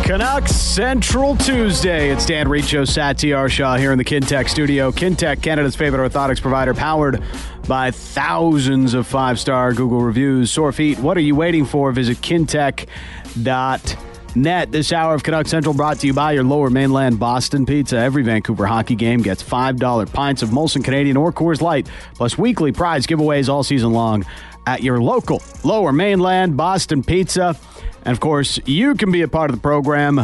Canucks Central Tuesday. It's Dan Riccio, Sat T.R. Shaw here in the Kintec studio. Kintec, Canada's favorite orthotics provider, powered by thousands of five-star Google reviews. Sore feet, what are you waiting for? Visit kintec.net. This hour of Canucks Central brought to you by your Lower Mainland Boston Pizza. Every Vancouver hockey game gets $5 pints of Molson Canadian or Coors Light, plus weekly prize giveaways all season long at your local Lower Mainland Boston Pizza. And, of course, you can be a part of the program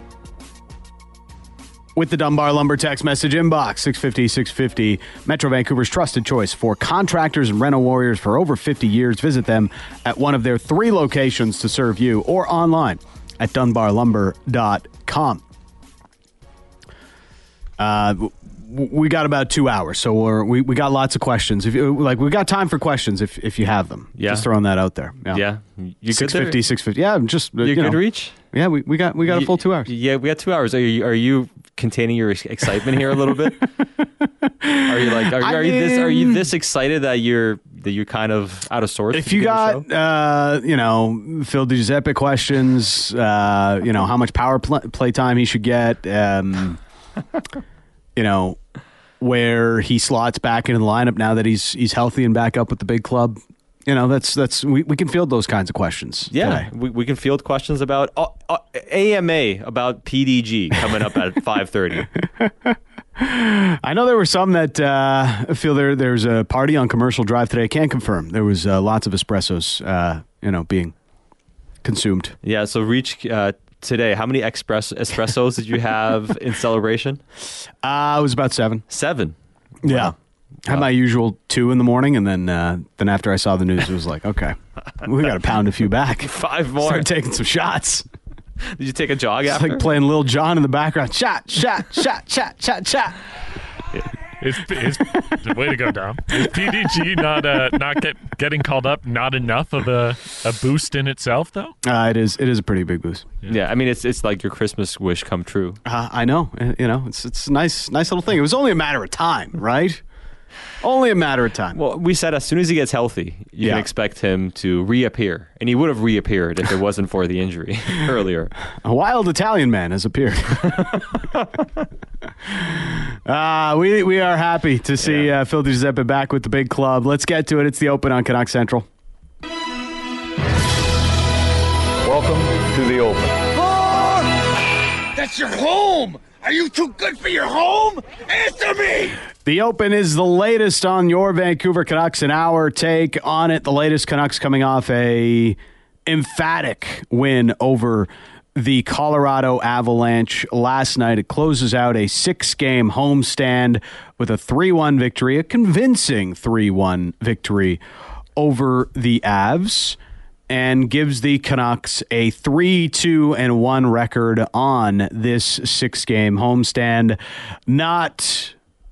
with the Dunbar Lumber text message inbox, 650-650. Metro Vancouver's trusted choice for contractors and rental warriors for over 50 years. Visit them at one of their 3 locations to serve you or online at dunbarlumber.com. We got about 2 hours, so we got lots of questions. If you, we got time for questions if you have them. Yeah. Just throwing that out there. Yeah. You 650. Yeah, just you could reach. Yeah, we got a full 2 hours. Yeah, we got 2 hours. Are you containing your excitement here a little bit? Are you this excited that you're kind of out of sorts? If you got Phil Giuseppe questions, how much power play time he should get, where he slots back into the lineup now that he's healthy and back up with the big club. We can field those kinds of questions. Yeah, we can field questions about AMA, about PDG coming up at 5:30. I know there were some that feel there's a party on Commercial Drive today. I can't confirm. There was lots of espressos, being consumed. Yeah, so reach today. How many espressos did you have in celebration? It was about 7. 7? Yeah. Wow. Had my usual 2 in the morning, and then after I saw the news, it was like, okay, we got to pound a few back. 5 more. Start taking some shots. Did you take a jog it's after? Like playing Lil Jon in the background. Shot. Is way to go, Dom. Is PDG not getting called up not enough of a boost in itself, though? It is a pretty big boost. Yeah, I mean it's like your Christmas wish come true. I know. It's a nice little thing. It was only a matter of time, right? Only a matter of time. Well, we said as soon as he gets healthy, you can expect him to reappear. And he would have reappeared if it wasn't for the injury earlier. A wild Italian man has appeared. We are happy to see Phil Giuseppe back with the big club. Let's get to it. It's the Open on Canucks Central. Welcome to the Open. That's your home! Are you too good for your home? Answer me! The Open is the latest on your Vancouver Canucks, and our take on it. The latest Canucks coming off a emphatic win over the Colorado Avalanche last night. It closes out a 6-game homestand with a 3-1 victory, a convincing 3-1 victory over the Avs, and gives the Canucks a 3-2-1 record on this 6-game homestand. Not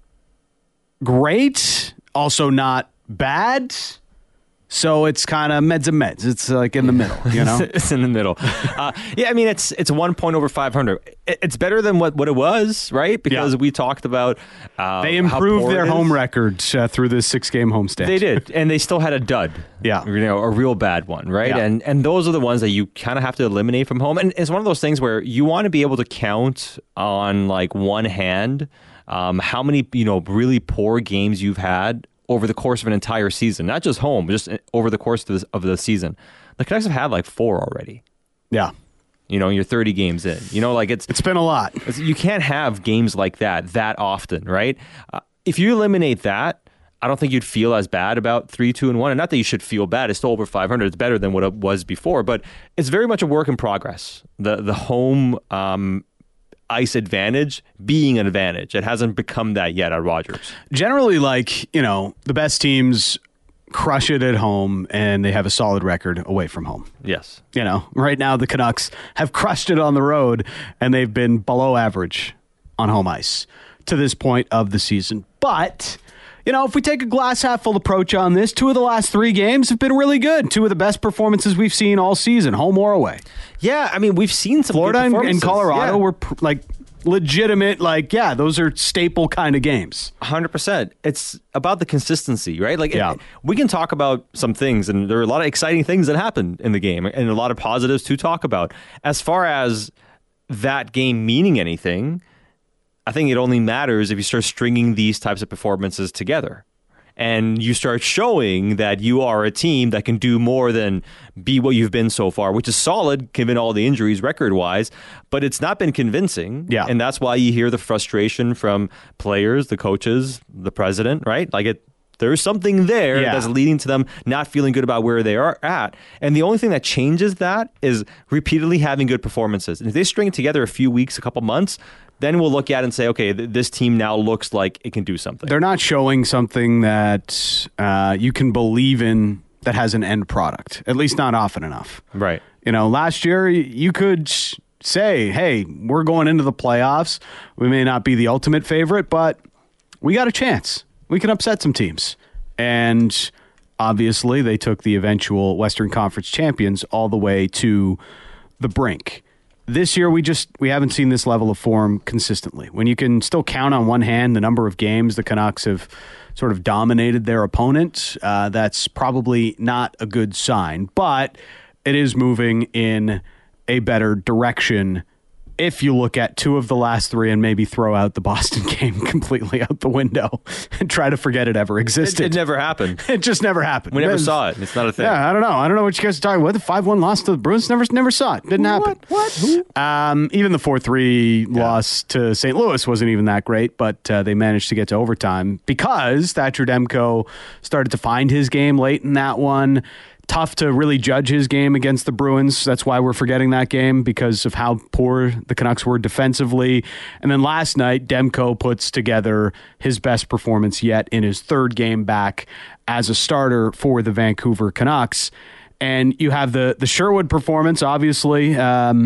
great, also not bad. So it's kind of meds and meds. It's like in the middle, It's in the middle. I mean, it's 1 point over 500. It's better than what it was, right? Because we talked about they improved their home record through this 6-game homestand. They did, and they still had a dud. Yeah, a real bad one, right? Yeah. And those are the ones that you kind of have to eliminate from home. And it's one of those things where you want to be able to count on like one hand how many really poor games you've had over the course of an entire season, not just home, just over the course of the season. The Canucks have had like 4 already. Yeah. You're 30 games in. It's been a lot. You can't have games like that often, right? If you eliminate that, I don't think you'd feel as bad about 3-2-1. And not that you should feel bad. It's still over 500. It's better than what it was before. But it's very much a work in progress. The home ice advantage being an advantage. It hasn't become that yet at Rogers. Generally, the best teams crush it at home and they have a solid record away from home. Yes. Right now the Canucks have crushed it on the road and they've been below average on home ice to this point of the season. But if we take a glass half full approach on this, 2 of the last 3 games have been really good. 2 of the best performances we've seen all season, home or away. Yeah, I mean, we've seen some Florida good performances. and Colorado were legitimate, those are staple kind of games. 100%. It's about the consistency, right? We can talk about some things, and there are a lot of exciting things that happened in the game, and a lot of positives to talk about. As far as that game meaning anything, I think it only matters if you start stringing these types of performances together. And you start showing that you are a team that can do more than be what you've been so far, which is solid given all the injuries record-wise, but it's not been convincing. Yeah. And that's why you hear the frustration from players, the coaches, the president, right? There's something there that's leading to them not feeling good about where they are at. And the only thing that changes that is repeatedly having good performances. And if they string together a few weeks, a couple months, then we'll look at it and say, okay, this team now looks like it can do something. They're not showing something that you can believe in that has an end product, at least not often enough. Right. Last year you could say, hey, we're going into the playoffs. We may not be the ultimate favorite, but we got a chance. We can upset some teams. And obviously they took the eventual Western Conference champions all the way to the brink. This year, we haven't seen this level of form consistently. When you can still count on one hand the number of games the Canucks have sort of dominated their opponent, that's probably not a good sign. But it is moving in a better direction if you look at 2 of the last 3 and maybe throw out the Boston game completely out the window and try to forget it ever existed. It never happened. It just never happened. We never saw it. It's not a thing. Yeah, I don't know. I don't know what you guys are talking about. The 5-1 loss to the Bruins, never saw it. Didn't happen. What? Even the 4-3 loss to St. Louis wasn't even that great, but they managed to get to overtime because Thatcher Demko started to find his game late in that one. Tough to really judge his game against the Bruins. That's why we're forgetting that game, because of how poor the Canucks were defensively. And then last night, Demko puts together his best performance yet in his 3rd game back as a starter for the Vancouver Canucks. And you have the Sherwood performance, obviously. I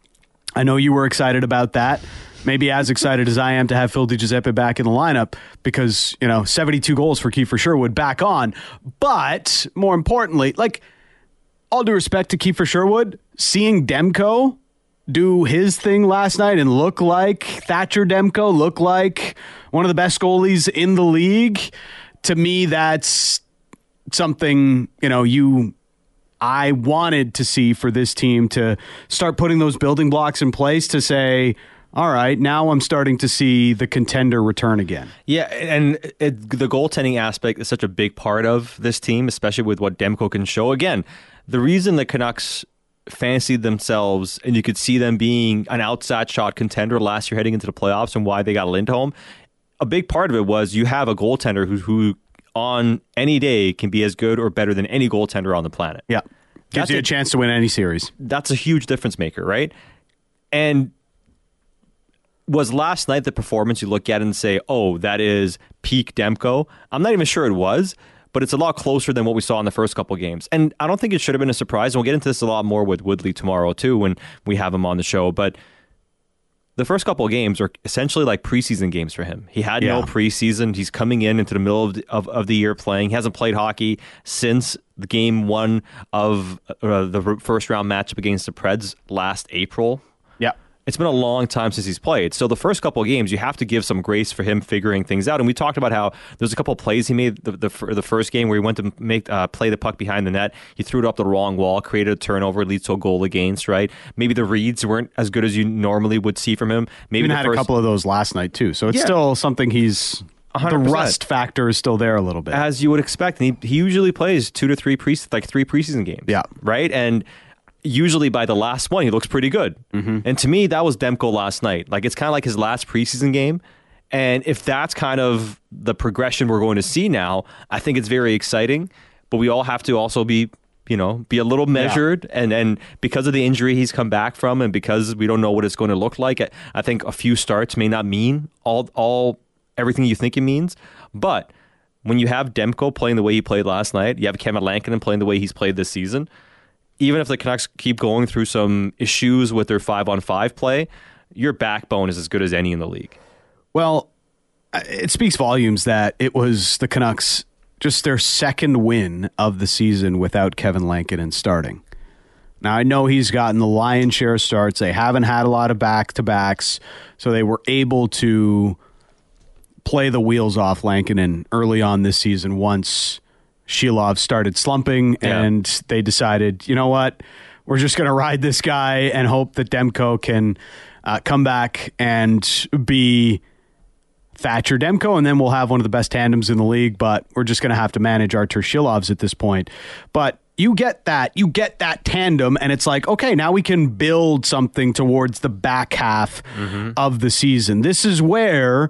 know you were excited about that. Maybe as excited as I am to have Phil DiGiuseppe back in the lineup because, 72 goals for Kiefer Sherwood back on. But more importantly, all due respect to Kiefer Sherwood, seeing Demko do his thing last night and look like Thatcher Demko, look like one of the best goalies in the league, to me, that's something, I wanted to see for this team to start putting those building blocks in place to say, all right, now I'm starting to see the contender return again. Yeah, and the goaltending aspect is such a big part of this team, especially with what Demko can show. Again, the reason the Canucks fancied themselves, and you could see them being an outside shot contender last year heading into the playoffs and why they got Lindholm, a big part of it was you have a goaltender who on any day can be as good or better than any goaltender on the planet. Yeah, gives you a chance to win any series. That's a huge difference maker, right? And was last night the performance you look at and say, oh, that is peak Demko? I'm not even sure it was, but it's a lot closer than what we saw in the first couple games. And I don't think it should have been a surprise. And we'll get into this a lot more with Woodley tomorrow, too, when we have him on the show. But the first couple of games are essentially like preseason games for him. He had no preseason. He's coming into the middle of the year playing. He hasn't played hockey since the game 1 of the first round matchup against the Preds last April. Yeah. It's been a long time since he's played. So the first couple of games, you have to give some grace for him figuring things out. And we talked about how there's a couple of plays he made the first game where he went to play the puck behind the net. He threw it up the wrong wall, created a turnover, leads to a goal against, right? Maybe the reads weren't as good as you normally would see from him. Maybe even had a couple of those last night, too. So it's still something he's... 100%. The rust factor is still there a little bit. As you would expect. And he usually plays 2 to 3 three preseason games. Yeah. Right? And usually by the last one, he looks pretty good. Mm-hmm. And to me, that was Demko last night. It's kind of like his last preseason game. And if that's kind of the progression we're going to see now, I think it's very exciting. But we all have to also be a little measured. Yeah. And because of the injury he's come back from and because we don't know what it's going to look like, I think a few starts may not mean everything you think it means. But when you have Demko playing the way he played last night, you have Kevin Lankinen playing the way he's played this season, even if the Canucks keep going through some issues with their 5-on-5 play, your backbone is as good as any in the league. Well, it speaks volumes that it was the Canucks, just their second win of the season without Kevin Lankinen starting. Now, I know he's gotten the lion's share of starts. They haven't had a lot of back-to-backs, so they were able to play the wheels off Lankinen early on this season once Shilov started slumping, and they decided, you know what, we're just going to ride this guy and hope that Demko can come back and be Thatcher Demko, and then we'll have one of the best tandems in the league, but we're just going to have to manage Artur Shilovs at this point. But you get that tandem, and it's like, okay, now we can build something towards the back half of the season. This is where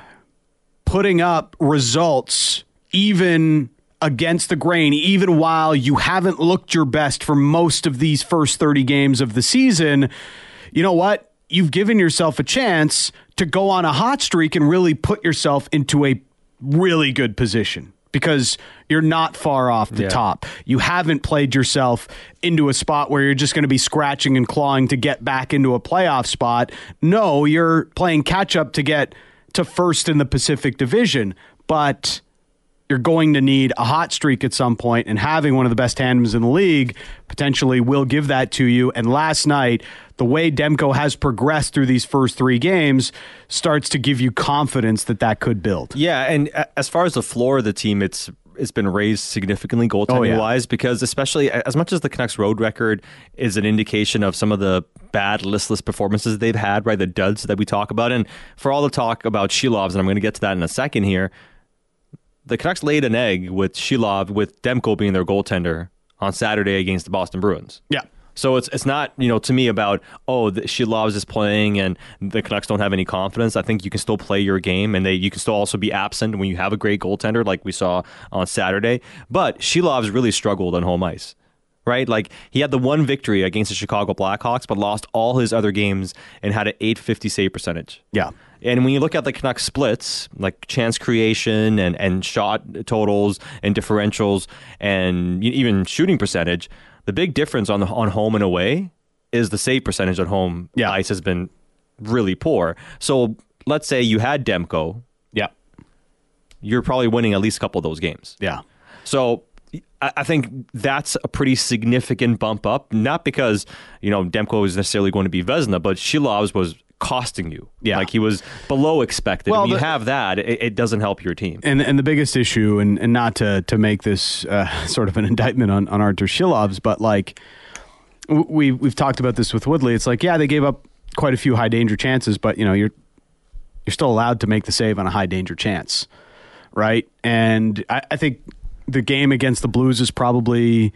putting up results, even against the grain, even while you haven't looked your best for most of these first 30 games of the season, you know what? You've given yourself a chance to go on a hot streak and really put yourself into a really good position because you're not far off the top. You haven't played yourself into a spot where you're just going to be scratching and clawing to get back into a playoff spot. No, you're playing catch up to get to first in the Pacific Division, but you're going to need a hot streak at some point, and having one of the best tandems in the league potentially will give that to you. And last night, the way Demko has progressed through these first 3 games starts to give you confidence that that could build. Yeah, and as far as the floor of the team, it's been raised significantly goaltending-wise because especially as much as the Canucks road record is an indication of some of the bad listless performances they've had, right, the duds that we talk about, and for all the talk about Shilovs, and I'm going to get to that in a second here, the Canucks laid an egg with Shilov, with Demko being their goaltender on Saturday against the Boston Bruins. Yeah. So it's not, to me about, Shilovs is playing and the Canucks don't have any confidence. I think you can still play your game and you can still also be absent when you have a great goaltender like we saw on Saturday. But Shilovs really struggled on home ice, right? Like he had the one victory against the Chicago Blackhawks, but lost all his other games and had an .850 save percentage. Yeah. And when you look at the Canucks splits, like chance creation and shot totals and differentials and even shooting percentage, the big difference on home and away is the save percentage at home. Yeah. Ice has been really poor. So let's say you had Demko. Yeah. You're probably winning at least a couple of those games. Yeah. So I think that's a pretty significant bump up, not because, Demko is necessarily going to be Vezina, but Shilovs was costing you. Yeah. Like he was below expected. Well, when you have that, it doesn't help your team. And the biggest issue, and not to make this sort of an indictment on Artur Shilovs, but like we've talked about this with Woodley. It's like, yeah, they gave up quite a few high danger chances, but you're still allowed to make the save on a high danger chance, right? And I think the game against the Blues is probably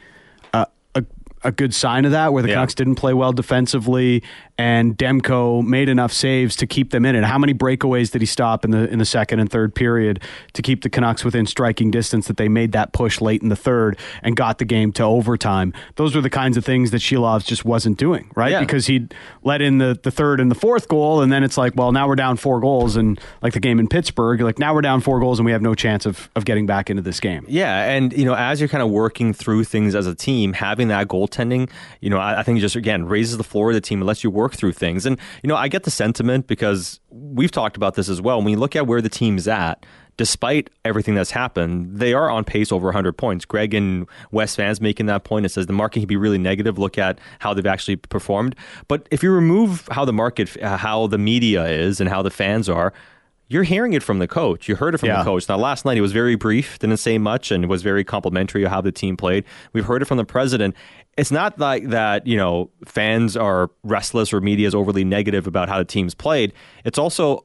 a good sign of that, where the Canucks didn't play well defensively, and Demko made enough saves to keep them in it. How many breakaways did he stop in the second and third period to keep the Canucks within striking distance that they made that push late in the third and got the game to overtime? Those were the kinds of things that Shilovs just wasn't doing, right? Yeah. Because he'd let in the third and the fourth goal, and then it's like, well, now we're down 4 goals, and like the game in Pittsburgh, like now we're down 4 goals and we have no chance of getting back into this game. Yeah, and as you're kind of working through things as a team, having that goaltending, I think just again raises the floor of the team and lets you work through things. And I get the sentiment because we've talked about this as well. When you look at where the team's at, despite everything that's happened, they are on pace over 100 points. Greg and Wes Fans making that point. It says the market can be really negative. Look at how they've actually performed. But if you remove how the market, how the media is, and how the fans are, you're hearing it from the coach. You heard it from the coach. Now, last night he was very brief, didn't say much, and was very complimentary of how the team played. We've heard it from the president. It's not like that, fans are restless or media is overly negative about how the team's played. It's also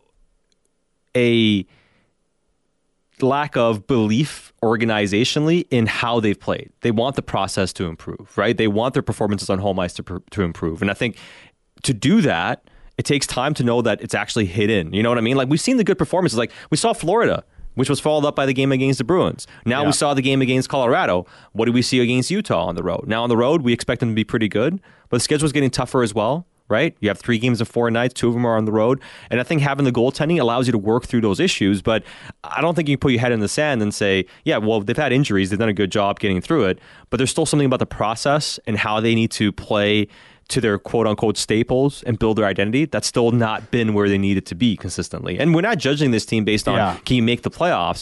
a lack of belief organizationally in how they've played. They want the process to improve, right? They want their performances on home ice to improve. And I think to do that, it takes time to know that it's actually hit in. You know what I mean? Like we've seen the good performances. Like we saw Florida, which was followed up by the game against the Bruins. Now we saw the game against Colorado. What did we see against Utah on the road? Now on the road, we expect them to be pretty good, but the schedule's getting tougher as well, right? You have 3 games in 4 nights, 2 of them are on the road. And I think having the goaltending allows you to work through those issues, but I don't think you can put your head in the sand and say, yeah, well, they've had injuries. They've done a good job getting through it, but there's still something about the process and how they need to play to their quote-unquote staples and build their identity. That's still not been where they need it to be consistently. And we're not judging this team based on can you make the playoffs.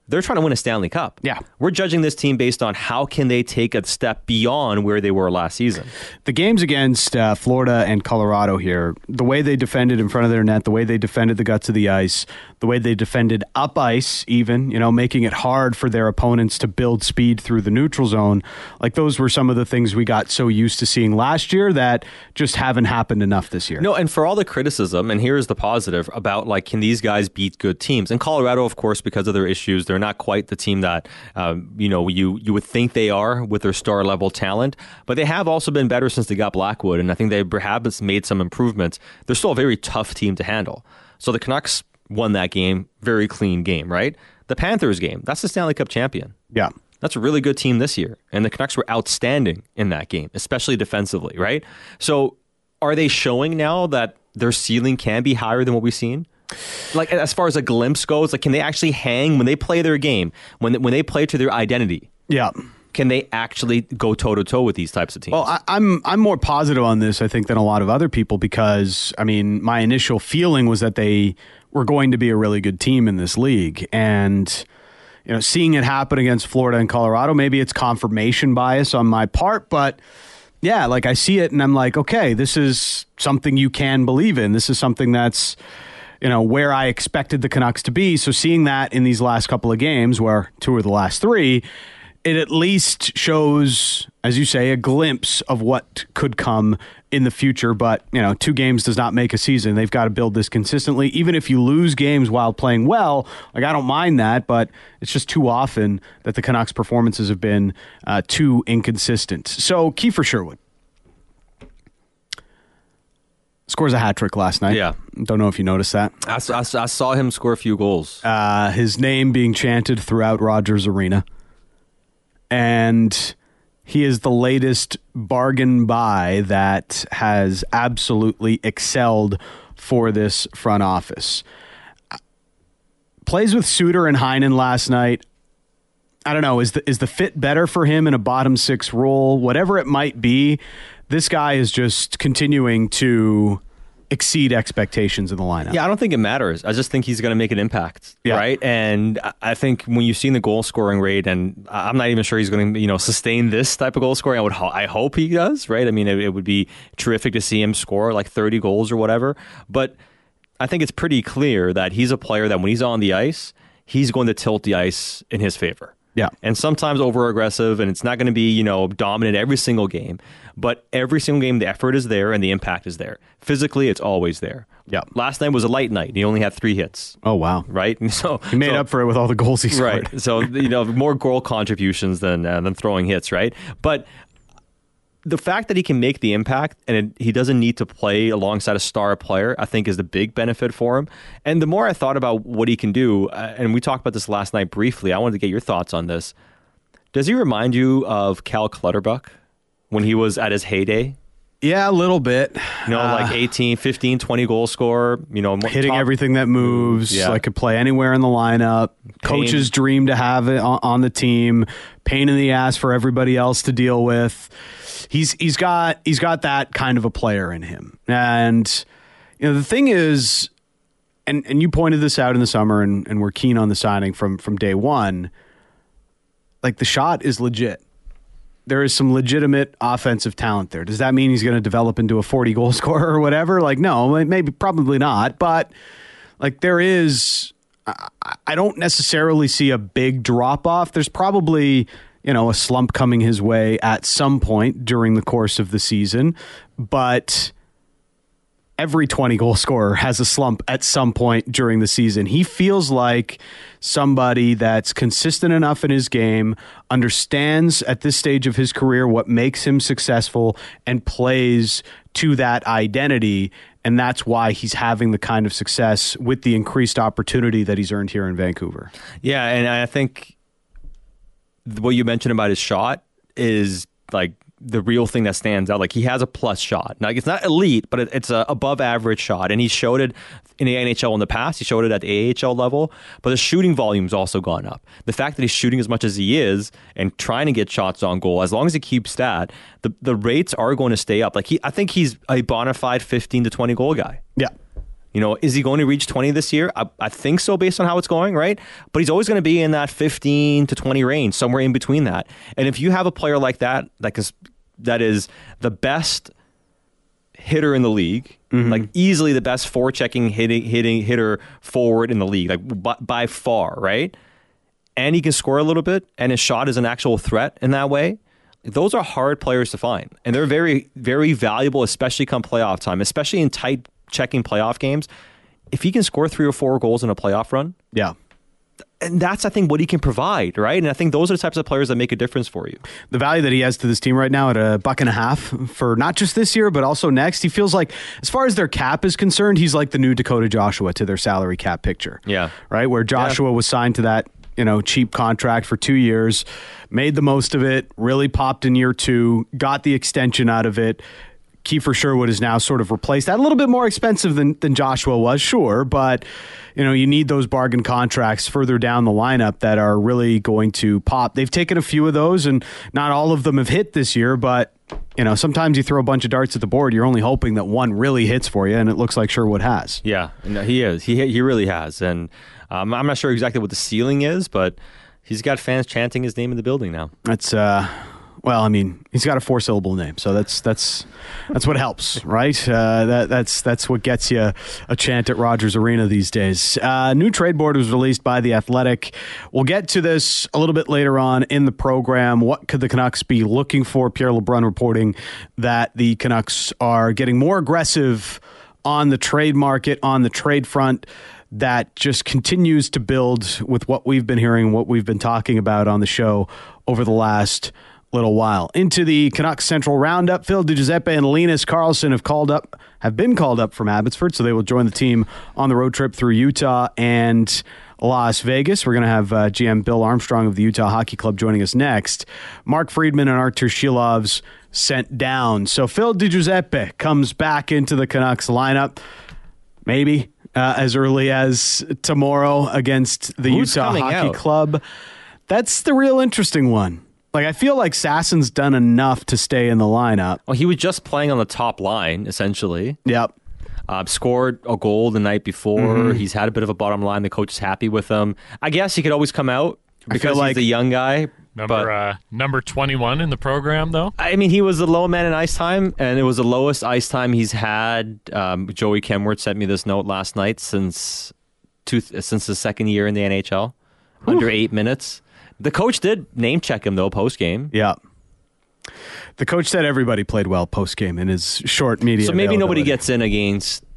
They're trying to win a Stanley Cup. Yeah. We're judging this team based on how can they take a step beyond where they were last season. The games against Florida and Colorado here, the way they defended in front of their net, the way they defended the guts of the ice, the way they defended up ice even, making it hard for their opponents to build speed through the neutral zone, like those were some of the things we got so used to seeing last year that just haven't happened enough this year. No, and for all the criticism, and here's the positive about, like, can these guys beat good teams? And Colorado, of course, because of their issues, they're not quite the team that you would think they are with their star level talent, but they have also been better since they got Blackwood, and I think they perhaps made some improvements. They're still a very tough team to handle. So the Canucks won that game, very clean game, right? The Panthers game, that's the Stanley Cup champion. Yeah. That's a really good team this year, and the Canucks were outstanding in that game, especially defensively, right? So are they showing now that their ceiling can be higher than what we've seen? Like, as far as a glimpse goes, like, can they actually hang when they play their game, when they play to their identity? Yeah. Can they actually go toe-to-toe with these types of teams? Well, I'm more positive on this, I think, than a lot of other people because, my initial feeling was that they were going to be a really good team in this league. And, seeing it happen against Florida and Colorado, maybe it's confirmation bias on my part, but yeah, like I see it and I'm like, okay, this is something you can believe in. This is something that's, where I expected the Canucks to be. So seeing that in these last couple of games, where 2 of the last 3, it at least shows, as you say, a glimpse of what could come in the future. But, 2 games does not make a season. They've got to build this consistently. Even if you lose games while playing well, like I don't mind that, but it's just too often that the Canucks' performances have been too inconsistent. So Kiefer Sherwood scores a hat trick last night. Yeah. Don't know if you noticed that. I saw him score a few goals. His name being chanted throughout Rogers Arena. And he is the latest bargain buy that has absolutely excelled for this front office. Plays with Suter and Heinen last night. I don't know, is the fit better for him in a bottom 6 role? Whatever it might be, this guy is just continuing to exceed expectations in the lineup. Yeah, I don't think it matters. I just think he's going to make an impact, right? And I think when you've seen the goal scoring rate, and I'm not even sure he's going to sustain this type of goal scoring. I hope he does, right? It would be terrific to see him score like 30 goals or whatever. But I think it's pretty clear that he's a player that when he's on the ice, he's going to tilt the ice in his favor. Yeah. And sometimes over-aggressive, and it's not going to be, dominant every single game. But every single game, the effort is there and the impact is there. Physically, it's always there. Yeah. Last night was a light night. He only had 3 hits. Oh, wow. Right? And so he made up for it with all the goals he scored. Right. So, more goal contributions than throwing hits, right? But the fact that he can make the impact and he doesn't need to play alongside a star player, I think is the big benefit for him. And the more I thought about what he can do, and we talked about this last night briefly, I wanted to get your thoughts on this. Does he remind you of Cal Clutterbuck when he was at his heyday? Yeah, a little bit. Like 18, 15, 20 goal scorer, hitting everything that moves, yeah. Like could play anywhere in the lineup. Coaches dream to have it on the team. Pain in the ass for everybody else to deal with. He's got that kind of a player in him. And the thing is, and you pointed this out in the summer, and we're keen on the signing from day one. Like, the shot is legit. There is some legitimate offensive talent there. Does that mean he's going to develop into a 40 goal scorer or whatever? Like, no, maybe, probably not. But like, there is, I don't necessarily see a big drop off. There's probably, a slump coming his way at some point during the course of the season, but every 20 goal scorer has a slump at some point during the season. He feels like somebody that's consistent enough in his game, understands at this stage of his career what makes him successful, and plays to that identity. And that's why he's having the kind of success with the increased opportunity that he's earned here in Vancouver. Yeah, and I think what you mentioned about his shot is like the real thing that stands out. Like, he has a plus shot. Now, it's not elite, but it's a above average shot. And he showed it in the NHL in the past. He showed it at the AHL level. But the shooting volume's also gone up. The fact that he's shooting as much as he is and trying to get shots on goal, as long as he keeps that, the rates are going to stay up. Like, I think he's a bona fide 15 to 20 goal guy. Yeah. Is he going to reach 20 this year? I think so based on how it's going, right? But he's always going to be in that 15 to 20 range, somewhere in between that. And if you have a player like that is the best hitter in the league, like easily the best forechecking hitting hitter forward in the league, like by far, right? And he can score a little bit, and his shot is an actual threat in that way. Those are hard players to find, and they're very, very valuable, especially come playoff time, especially in tight checking playoff games. If he can score 3 or 4 goals in a playoff run, yeah. And that's, I think, what he can provide, right? And I think those are the types of players that make a difference for you. The value that he has to this team right now at $1.50 for not just this year, but also next, he feels like, as far as their cap is concerned, he's like the new Dakota Joshua to their salary cap picture. Yeah. Right? Where Joshua was signed to that, cheap contract for 2 years, made the most of it, really popped in year 2, got the extension out of it. Kiefer Sherwood is now sort of replaced that. A little bit more expensive than Joshua was, sure, but you need those bargain contracts further down the lineup that are really going to pop. They've taken a few of those, and not all of them have hit this year, but sometimes you throw a bunch of darts at the board, you're only hoping that one really hits for you, and it looks like Sherwood has. Yeah, no, he is. He really has, and I'm not sure exactly what the ceiling is, but he's got fans chanting his name in the building now. That's he's got a 4-syllable name, so that's what helps, right? That's what gets you a chant at Rogers Arena these days. New trade board was released by The Athletic. We'll get to this a little bit later on in the program. What could the Canucks be looking for? Pierre LeBrun reporting that the Canucks are getting more aggressive on the trade market, on the trade front. That just continues to build with what we've been hearing, what we've been talking about on the show over the last little while. Into the Canucks Central Roundup, Phil DiGiuseppe and Linus Karlsson have been called up from Abbotsford, so they will join the team on the road trip through Utah and Las Vegas. We're going to have GM Bill Armstrong of the Utah Hockey Club joining us next. Mark Friedman and Artur Shilov's sent down. So Phil DiGiuseppe comes back into the Canucks lineup, maybe as early as tomorrow against the Utah Hockey Club. That's the real interesting one. I feel like Sassen's done enough to stay in the lineup. Well, he was just playing on the top line, essentially. Yep. Scored a goal the night before. He's had a bit of a bottom line. The coach is happy with him. I guess he could always come out because he's a young guy. Number 21 in the program, though? I mean, he was the low man in ice time, and it was the lowest ice time he's had. Joey Kenworth sent me this note last night since his second year in the NHL. Under 8 minutes. The coach did name check him, though, post-game. Yeah. The coach said everybody played well post-game in his short media. So maybe nobody gets in against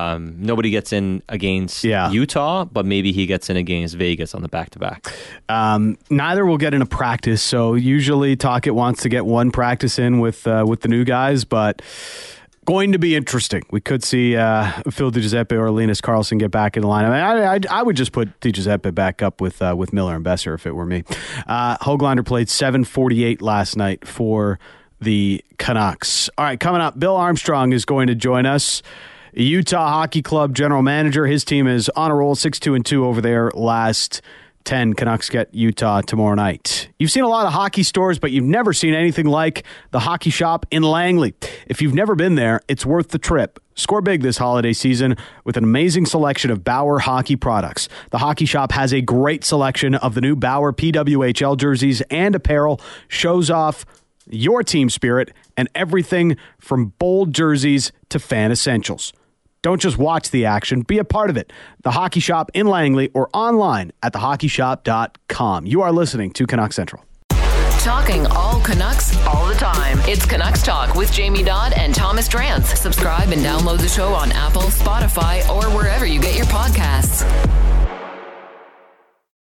Utah, but maybe he gets in against Vegas on the back-to-back. Neither will get in a practice, so usually Tocchet wants to get one practice in with the new guys, but going to be interesting. We could see Phil DiGiuseppe or Linus Karlsson get back in the lineup. I would just put DiGiuseppe back up with Miller and Besser if it were me. Höglander played .748 last night for the Canucks. All right, coming up, Bill Armstrong is going to join us. Utah Hockey Club general manager. His team is on a roll, 6-2-2 over there last 10. Canucks get Utah tomorrow night. You've seen a lot of hockey stores, but you've never seen anything like the Hockey Shop in Langley. If you've never been there, it's worth the trip. Score big this holiday season with an amazing selection of Bauer hockey products. The Hockey Shop has a great selection of the new Bauer PWHL jerseys and apparel, shows off your team spirit, and everything from bold jerseys to fan essentials. Don't just watch the action, be a part of it. The Hockey Shop in Langley or online at thehockeyshop.com. You are listening to Canucks Central. Talking all Canucks all the time. It's Canucks Talk with Jamie Dodd and Thomas Drance. Subscribe and download the show on Apple, Spotify, or wherever you get your podcasts.